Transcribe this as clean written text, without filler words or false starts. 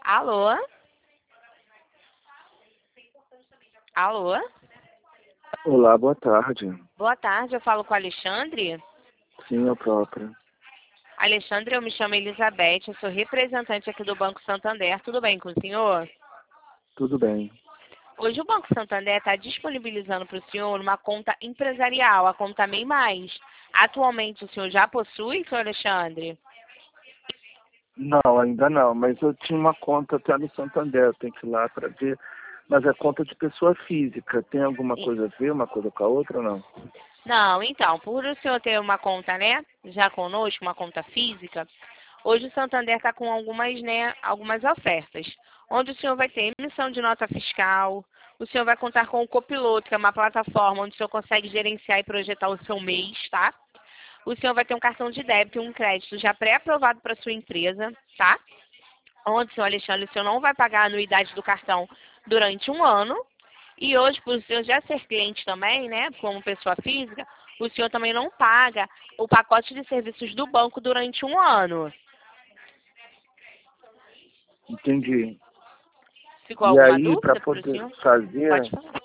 Alô? Alô? Olá, boa tarde. Boa tarde, eu falo com o Alexandre. Sim, eu próprio. Alexandre, eu me chamo Elizabeth, eu sou representante aqui do Banco Santander. Tudo bem com o senhor? Tudo bem. Hoje o Banco Santander está disponibilizando para o senhor uma conta empresarial, a conta MEI Mais. Atualmente o senhor já possui, senhor Alexandre? Não, ainda não, mas eu tinha uma conta até no Santander, eu tenho que ir lá para ver. Mas é conta de pessoa física, tem alguma coisa a ver uma coisa com a outra ou não? Não, então, por o senhor ter uma conta, né, já conosco, uma conta física, hoje o Santander está com algumas ofertas, onde o senhor vai ter emissão de nota fiscal, o senhor vai contar com o Copiloto, que é uma plataforma onde o senhor consegue gerenciar e projetar o seu mês, tá? O senhor vai ter um cartão de débito e um crédito já pré-aprovado para sua empresa, tá? Onde, senhor Alexandre, o senhor não vai pagar a anuidade do cartão durante um ano. E hoje, por o senhor já ser cliente também, né, como pessoa física, o senhor também não paga o pacote de serviços do banco durante um ano. Entendi. Ficou E alguma aí, para dúvida para o poder senhor? Pode fazer, falar.